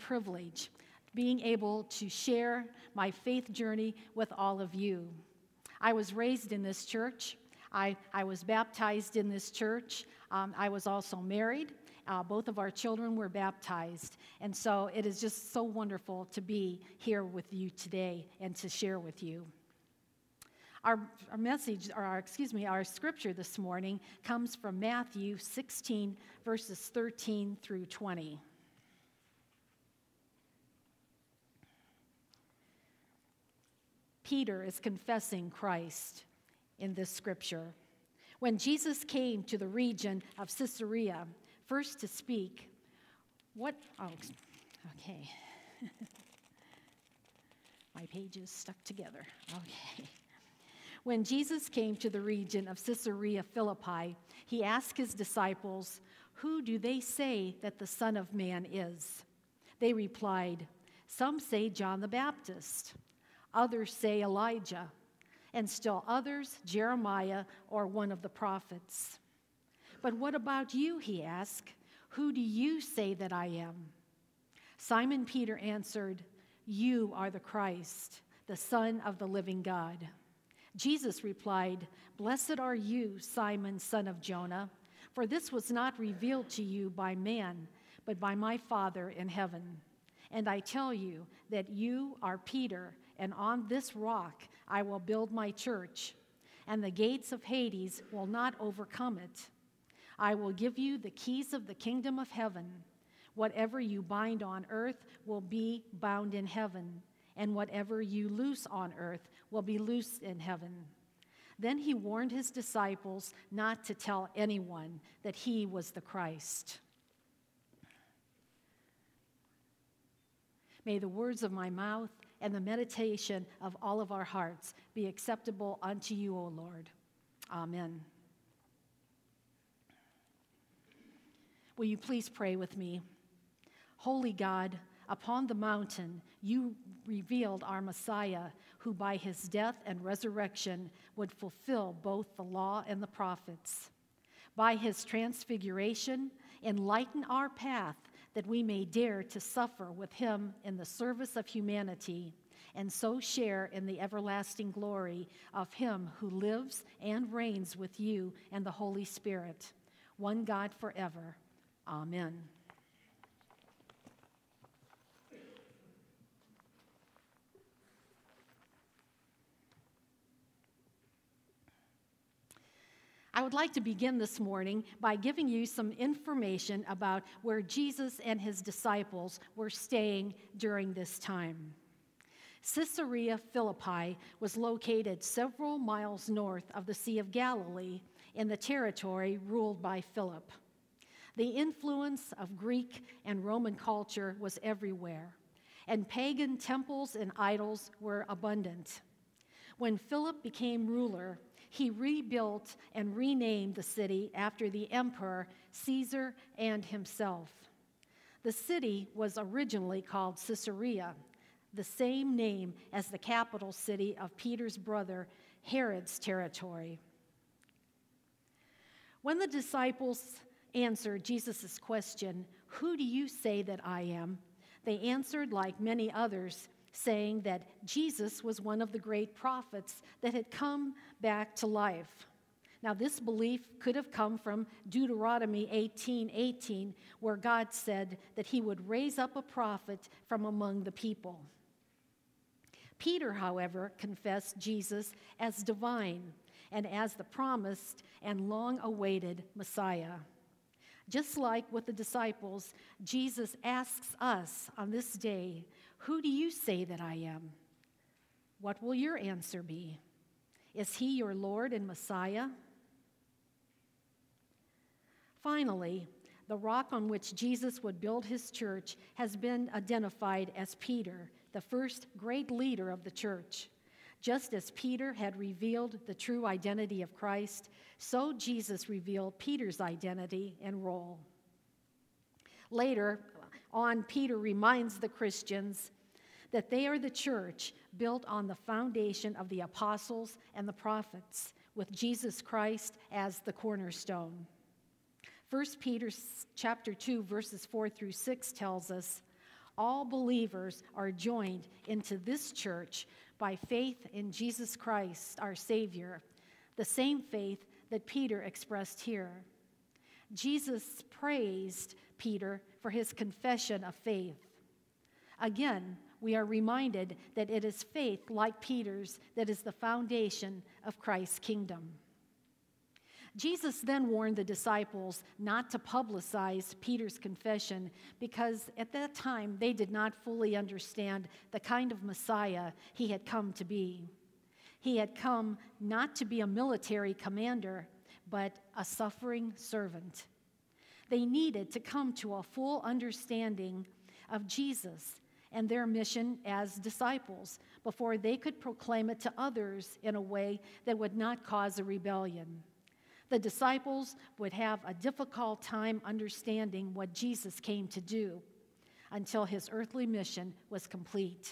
privilege being able to share my faith journey with all of you. I was raised in this church. I was baptized in this church. I was also married. Both of our children were baptized. And so it is just so wonderful to be here with you today and to share with you. Our scripture this morning comes from Matthew 16, verses 13 through 20. Peter is confessing Christ in this scripture. When Jesus came to the region of Caesarea, first to speak, My pages stuck together. Okay. When Jesus came to the region of Caesarea Philippi, he asked his disciples, "Who do they say that the Son of Man is?" They replied, "Some say John the Baptist, others say Elijah, and still others Jeremiah or one of the prophets." "But what about you?" he asked. "Who do you say that I am?" Simon Peter answered, "You are the Christ, the Son of the living God." Jesus replied, "Blessed are you, Simon, son of Jonah, for this was not revealed to you by man, but by my Father in heaven. And I tell you that you are Peter, and on this rock I will build my church, and the gates of Hades will not overcome it. I will give you the keys of the kingdom of heaven. Whatever you bind on earth will be bound in heaven, and whatever you loose on earth will be loosed in heaven." Then he warned his disciples not to tell anyone that he was the Christ. May the words of my mouth and the meditation of all of our hearts be acceptable unto you, O Lord. Amen. Will you please pray with me? Holy God, upon the mountain you revealed our Messiah, who by his death and resurrection would fulfill both the law and the prophets. By his transfiguration, enlighten our path that we may dare to suffer with him in the service of humanity, and so share in the everlasting glory of him who lives and reigns with you and the Holy Spirit, one God forever. Amen. I would like to begin this morning by giving you some information about where Jesus and his disciples were staying during this time. Caesarea Philippi was located several miles north of the Sea of Galilee in the territory ruled by Philip. The influence of Greek and Roman culture was everywhere, and pagan temples and idols were abundant. When Philip became ruler, he rebuilt and renamed the city after the emperor Caesar and himself. The city was originally called Caesarea, the same name as the capital city of Peter's brother Herod's territory. When the disciples answered Jesus' question, "Who do you say that I am?" they answered like many others, saying that Jesus was one of the great prophets that had come back to life. Now, this belief could have come from Deuteronomy 18:18, where God said that he would raise up a prophet from among the people. Peter, however, confessed Jesus as divine and as the promised and long-awaited Messiah. Just like with the disciples, Jesus asks us on this day, "Who do you say that I am?" What will your answer be? Is he your Lord and Messiah? Finally, the rock on which Jesus would build his church has been identified as Peter, the first great leader of the church. Just as Peter had revealed the true identity of Christ, so Jesus revealed Peter's identity and role. Later on, Peter reminds the Christians that they are the church built on the foundation of the apostles and the prophets, with Jesus Christ as the cornerstone. 1 Peter chapter 2, verses 4 through 6 tells us, All believers are joined into this church by faith in Jesus Christ, our Savior, the same faith that Peter expressed here. Jesus praised Peter for his confession of faith. Again, we are reminded that it is faith like Peter's that is the foundation of Christ's kingdom. Jesus then warned the disciples not to publicize Peter's confession because at that time they did not fully understand the kind of Messiah he had come to be. He had come not to be a military commander, but a suffering servant. They needed to come to a full understanding of Jesus and their mission as disciples before they could proclaim it to others in a way that would not cause a rebellion. The disciples would have a difficult time understanding what Jesus came to do until his earthly mission was complete.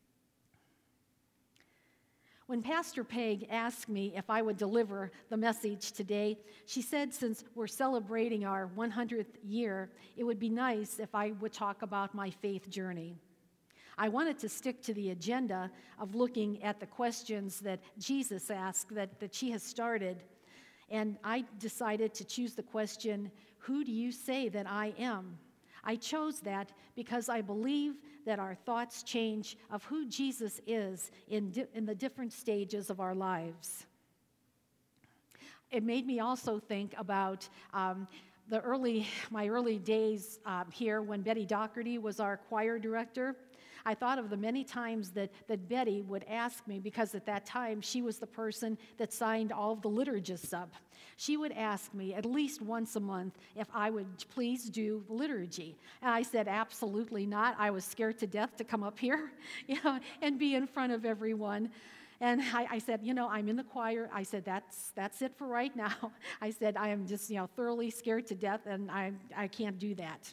When Pastor Peg asked me if I would deliver the message today, she said since we're celebrating our 100th year, it would be nice if I would talk about my faith journey. I wanted to stick to the agenda of looking at the questions that Jesus asked that she has started. And I decided to choose the question, who do you say that I am? I chose that because I believe that our thoughts change of who Jesus is in the different stages of our lives. It made me also think about my early days here when Betty Doherty was our choir director. I thought of the many times that Betty would ask me, because at that time she was the person that signed all of the liturgists up. She would ask me at least once a month if I would please do liturgy. And I said, absolutely not. I was scared to death to come up here, and be in front of everyone. And I said, I'm in the choir. I said, that's it for right now. I said, I am just, thoroughly scared to death, and I can't do that.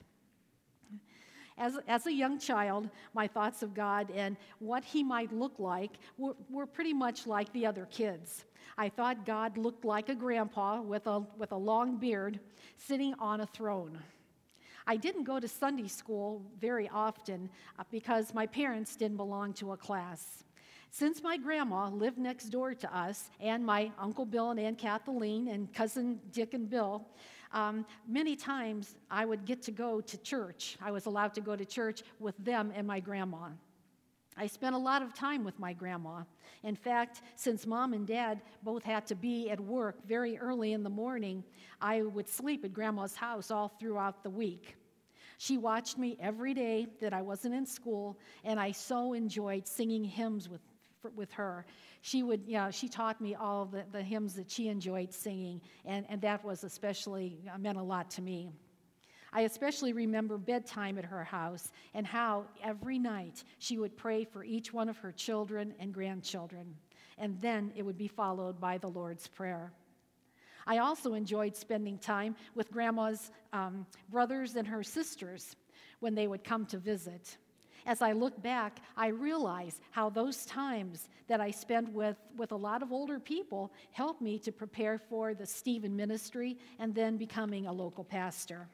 As a young child, my thoughts of God and what he might look like were pretty much like the other kids. I thought God looked like a grandpa with a long beard sitting on a throne. I didn't go to Sunday school very often because my parents didn't belong to a class. Since my grandma lived next door to us, and my Uncle Bill and Aunt Kathleen and cousin Dick and Bill, many times I would get to go to church. I was allowed to go to church with them and my grandma. I spent a lot of time with my grandma. In fact, since Mom and Dad both had to be at work very early in the morning, I would sleep at Grandma's house all throughout the week. She watched me every day that I wasn't in school, and I so enjoyed singing hymns with her. She taught me all of the hymns that she enjoyed singing, and that was meant a lot to me. I especially remember bedtime at her house and how every night she would pray for each one of her children and grandchildren, and then it would be followed by the Lord's Prayer. I also enjoyed spending time with Grandma's brothers and her sisters when they would come to visit. As I look back, I realize how those times that I spent with a lot of older people helped me to prepare for the Stephen ministry and then becoming a local pastor.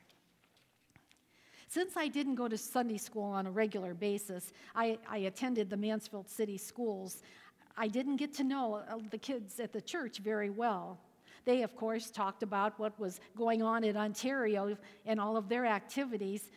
Since I didn't go to Sunday school on a regular basis, I attended the Mansfield City Schools. I didn't get to know the kids at the church very well. They, of course, talked about what was going on in Ontario and all of their activities.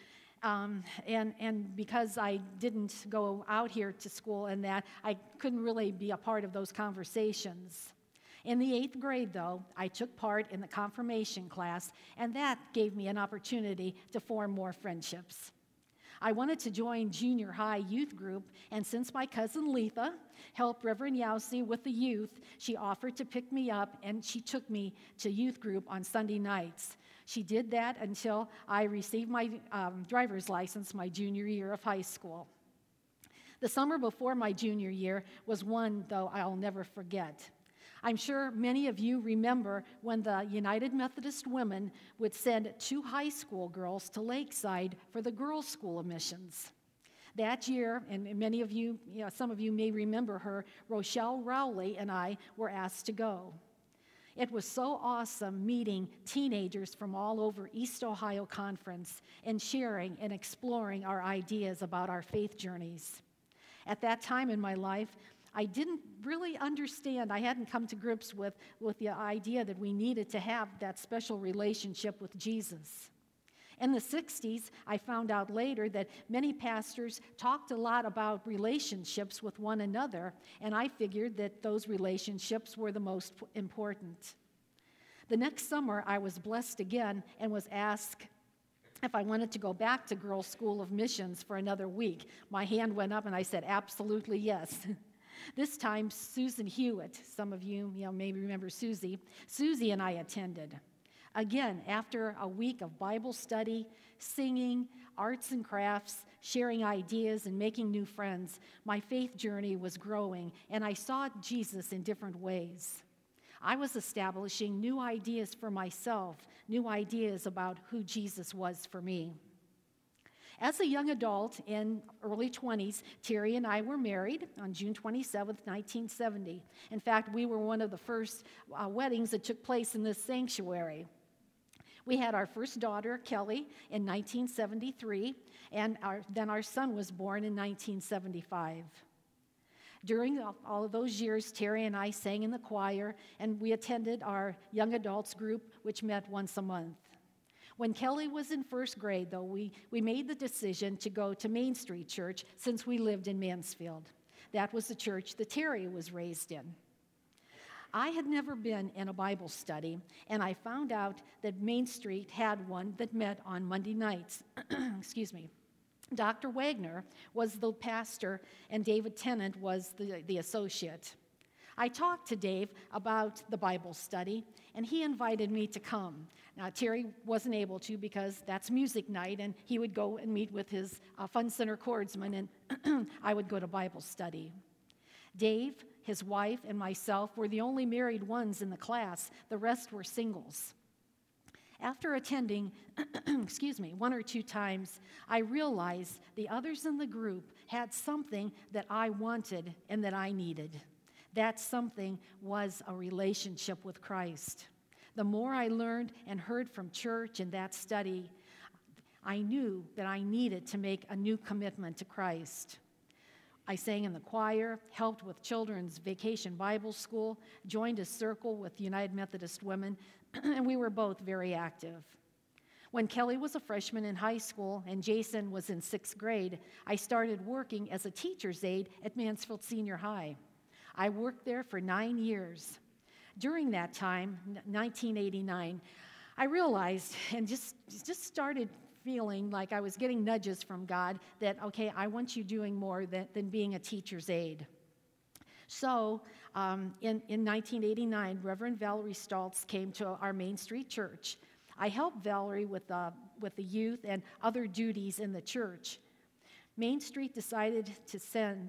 And because I didn't go out here to school and that, I couldn't really be a part of those conversations. In the 8th grade, though, I took part in the confirmation class, and that gave me an opportunity to form more friendships. I wanted to join junior high youth group, and since my cousin Letha helped Reverend Yowsi with the youth, she offered to pick me up, and she took me to youth group on Sunday nights. She did that until I received my driver's license my junior year of high school. The summer before my junior year was one, though, I'll never forget. I'm sure many of you remember when the United Methodist Women would send 2 high school girls to Lakeside for the girls' school admissions. That year, and many of you, some of you may remember her, Rochelle Rowley and I were asked to go. It was so awesome meeting teenagers from all over East Ohio Conference and sharing and exploring our ideas about our faith journeys. At that time in my life, I didn't really understand. I hadn't come to grips with the idea that we needed to have that special relationship with Jesus. In the 60s, I found out later that many pastors talked a lot about relationships with one another, and I figured that those relationships were the most important. The next summer, I was blessed again and was asked if I wanted to go back to Girls' School of Missions for another week. My hand went up and I said, absolutely yes. This time, Susan Hewitt, some of you maybe remember Susie and I attended. Again, after a week of Bible study, singing, arts and crafts, sharing ideas, and making new friends, my faith journey was growing, and I saw Jesus in different ways. I was establishing new ideas for myself, new ideas about who Jesus was for me. As a young adult in early 20s, Terry and I were married on June 27, 1970. In fact, we were one of the first weddings that took place in this sanctuary. We had our first daughter, Kelly, in 1973, and then our son was born in 1975. During all of those years, Terry and I sang in the choir, and we attended our young adults group, which met once a month. When Kelly was in first grade, though, we made the decision to go to Main Street Church since we lived in Mansfield. That was the church that Terry was raised in. I had never been in a Bible study, and I found out that Main Street had one that met on Monday nights. Excuse me. Dr. Wagner was the pastor, and David Tennant was the associate. I talked to Dave about the Bible study, and he invited me to come. Now, Terry wasn't able to because that's music night, and he would go and meet with his Fun Center chordsman, and I would go to Bible study. Dave, his wife, and myself were the only married ones in the class. The rest were singles. After attending, one or two times, I realized the others in the group had something that I wanted and that I needed. That something was a relationship with Christ. The more I learned and heard from church in that study, I knew that I needed to make a new commitment to Christ. I sang in the choir, helped with children's vacation Bible school, joined a circle with United Methodist Women, and we were both very active. When Kelly was a freshman in high school and Jason was in 6th grade, I started working as a teacher's aide at Mansfield Senior High. I worked there for 9 years. During that time, 1989, I realized and just started feeling like I was getting nudges from God that, okay, I want you doing more than being a teacher's aide. So in 1989, Reverend Valerie Stoltz came to our Main Street church. I helped Valerie with the youth and other duties in the church. Main Street decided to send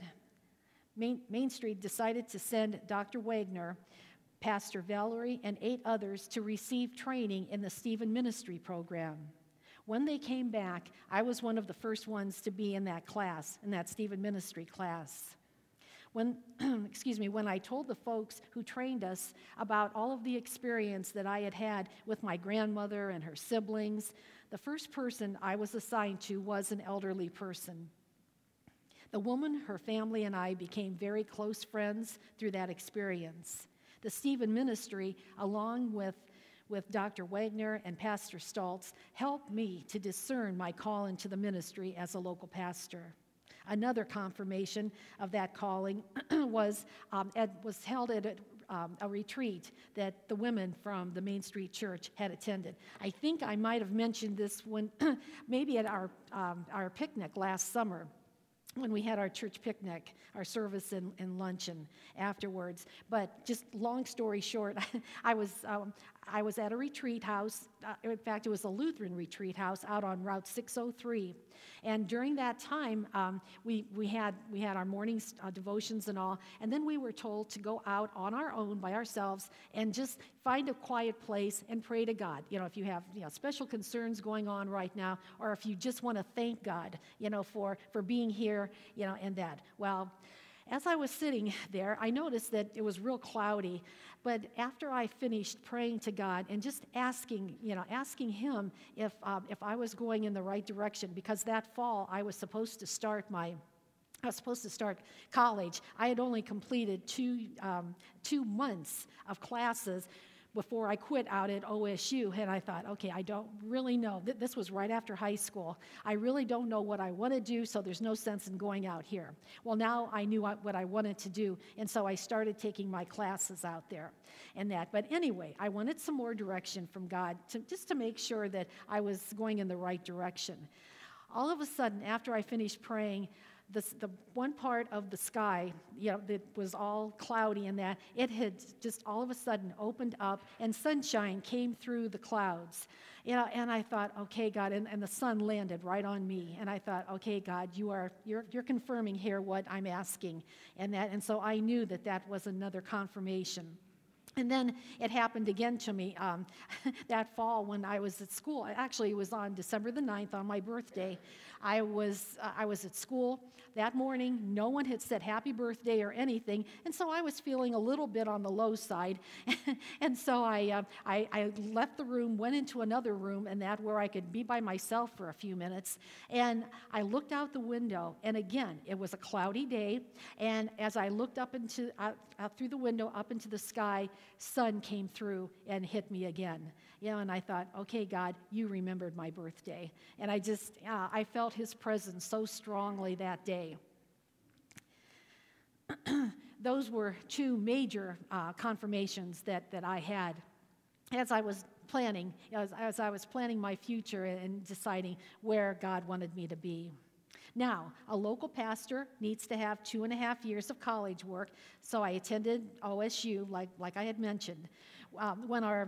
Dr. Wagner, Pastor Valerie, and 8 others to receive training in the Stephen Ministry program. When they came back, I was one of the first ones to be in that class, in that Stephen Ministry class. When I told the folks who trained us about all of the experience that I had had with my grandmother and her siblings, the first person I was assigned to was an elderly person. The woman, her family, and I became very close friends through that experience. The Stephen Ministry, along with Dr. Wagner and Pastor Stoltz, helped me to discern my call into the ministry as a local pastor. Another confirmation of that calling was held at a retreat that the women from the Main Street Church had attended. I think I might have mentioned this when maybe at our picnic last summer, when we had our church picnic, our service and luncheon afterwards. But just long story short, I was at a retreat house. In fact, it was a Lutheran retreat house out on Route 603. And during that time, we had our morning devotions and all. And then we were told to go out on our own by ourselves and just find a quiet place and pray to God. If you have special concerns going on right now, or if you just want to thank God, for being here, and that. Well, As I was sitting there, I noticed that it was real cloudy. But after I finished praying to God and just asking Him if I was going in the right direction, because that fall I was supposed to start college. I had only completed 2 months of classes before I quit out at OSU, and I thought, okay, I don't really know. This was right after high school. I really don't know what I want to do, so there's no sense in going out here. Well, now I knew what I wanted to do, and so I started taking my classes out there and that. But anyway, I wanted some more direction from God, just to make sure that I was going in the right direction. All of a sudden, after I finished praying, the one part of the sky, that was all cloudy and that, it had just all of a sudden opened up and sunshine came through the clouds. And I thought, okay, God, and the sun landed right on me. And I thought, okay, God, you're confirming here what I'm asking. And so I knew that was another confirmation. And then it happened again to me that fall when I was at school. Actually, it was on December the 9th, on my birthday. I was at school that morning. No one had said happy birthday or anything, and so I was feeling a little bit on the low side. And so I left the room, went into another room, and that where I could be by myself for a few minutes. And I looked out the window, and again, it was a cloudy day. And as I looked up out through the window up into the sky, sun came through and hit me again. And I thought, okay, God, you remembered my birthday. And I felt His presence so strongly that day. Those were 2 major confirmations that I had as I was planning, as I was planning my future and deciding where God wanted me to be. Now, a local pastor needs to have 2.5 years of college work, so I attended OSU, like I had mentioned. When our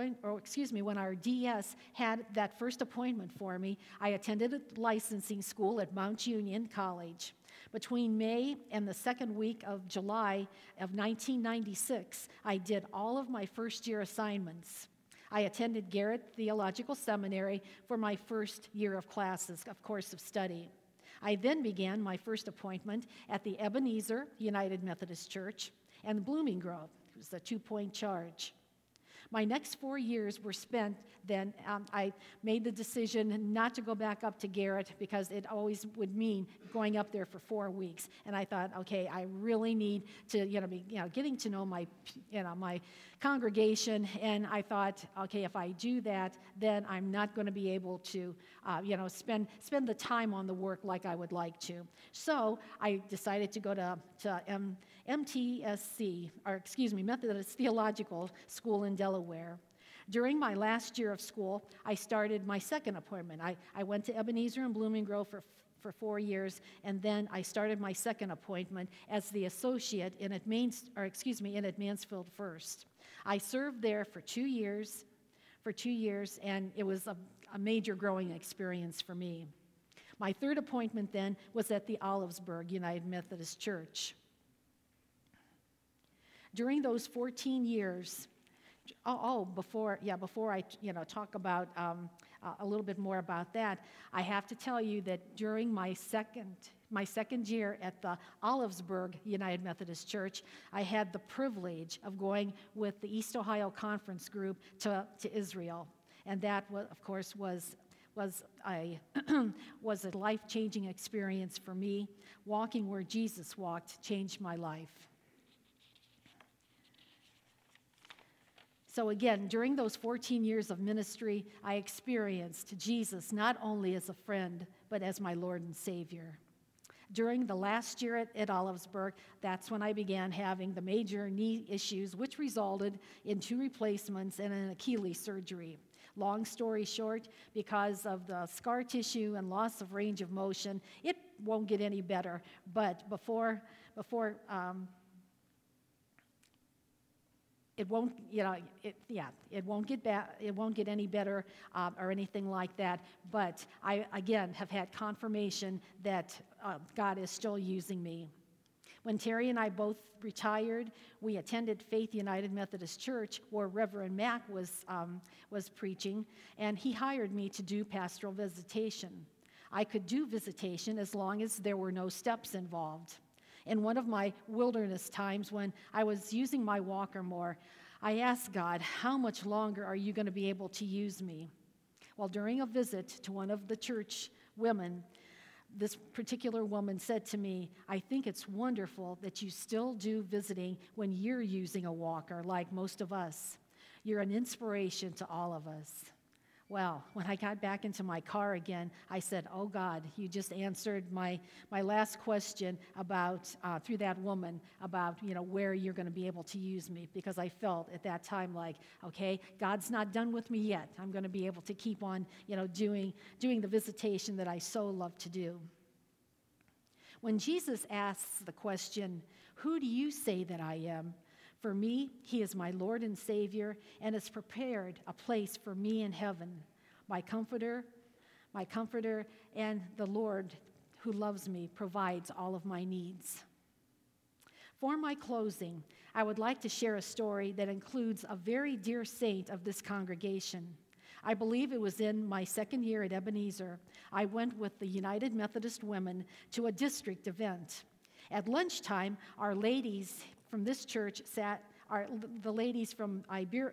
DS had that first appointment for me, I attended a licensing school at Mount Union College. Between May and the second week of July of 1996, I did all of my first-year assignments. I attended Garrett Theological Seminary for my first year of classes, of course of study. I then began my first appointment at the Ebenezer United Methodist Church and Blooming Grove. It was a 2-point charge. My next 4 years were spent then. I made the decision not to go back up to Garrett because it always would mean going up there for 4 weeks. And I thought, okay, I really need to, be, getting to know my congregation. And I thought, okay, if I do that, then I'm not going to be able to, spend the time on the work like I would like to. So I decided to go to MTSC, Methodist Theological School in Delaware. During my last year of school, I started my second appointment. I went to Ebenezer and Blooming Grove for 4 years, and then I started my second appointment as the associate at Mansfield First. I served there for 2 years, and it was a major growing experience for me. My third appointment then was at the Olivesburg United Methodist Church. During those 14 years, before I talk about a little bit more about that, I have to tell you that during my second year at the Olivesburg United Methodist Church, I had the privilege of going with the East Ohio Conference group to Israel, and that was a life-changing experience for me. Walking where Jesus walked changed my life. So again, during those 14 years of ministry, I experienced Jesus not only as a friend, but as my Lord and Savior. During the last year at Olivesburg, that's when I began having the major knee issues, which resulted in 2 replacements and an Achilles surgery. Long story short, because of the scar tissue and loss of range of motion, it won't get any better. But it won't get any better or anything like that. But I, again, have had confirmation that God is still using me. When Terry and I both retired, we attended Faith United Methodist Church, where Reverend Mack was preaching, and he hired me to do pastoral visitation. I could do visitation as long as there were no steps involved. In one of my wilderness times when I was using my walker more, I asked God, how much longer are you going to be able to use me? Well, during a visit to one of the church women, this particular woman said to me, I think it's wonderful that you still do visiting when you're using a walker like most of us. You're an inspiration to all of us. Well, when I got back into my car again, I said, oh God, you just answered my last question about, through that woman, about, where you're going to be able to use me, because I felt at that time like, okay, God's not done with me yet. I'm going to be able to keep on, doing the visitation that I so love to do. When Jesus asks the question, who do you say that I am? For me, he is my Lord and Savior, and has prepared a place for me in heaven. My comforter, and the Lord who loves me provides all of my needs. For my closing, I would like to share a story that includes a very dear saint of this congregation. I believe it was in my second year at Ebenezer. I went with the United Methodist Women to a district event. At lunchtime, our ladies from this church the ladies from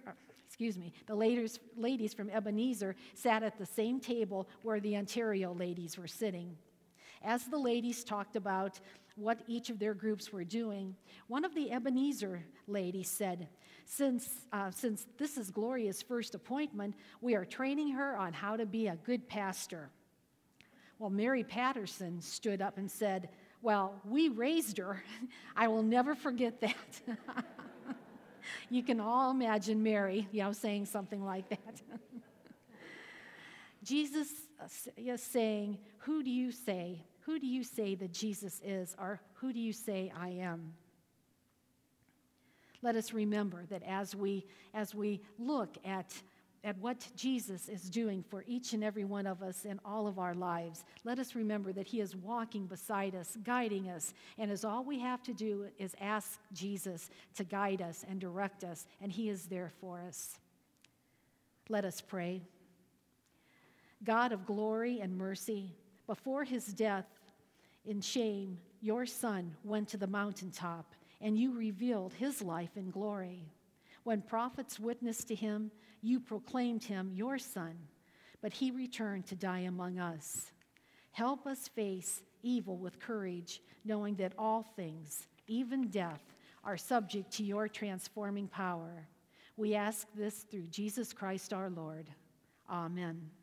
Ebenezer sat at the same table where the Ontario ladies were sitting. As the ladies talked about what each of their groups were doing, one of the Ebenezer ladies said, since this is Gloria's first appointment, we are training her on how to be a good pastor. Well, Mary Patterson stood up and said, well, we raised her. I will never forget that. You can all imagine Mary, saying something like that. Jesus is saying, who do you say? Who do you say that Jesus is? Or who do you say I am? Let us remember that as we look at what Jesus is doing for each and every one of us in all of our lives, let us remember that he is walking beside us, guiding us, and as all we have to do is ask Jesus to guide us and direct us, and he is there for us. Let us pray. God of glory and mercy, before his death in shame, your Son went to the mountaintop, and you revealed his life in glory. When prophets witnessed to him, you proclaimed him your Son, but he returned to die among us. Help us face evil with courage, knowing that all things, even death, are subject to your transforming power. We ask this through Jesus Christ our Lord. Amen.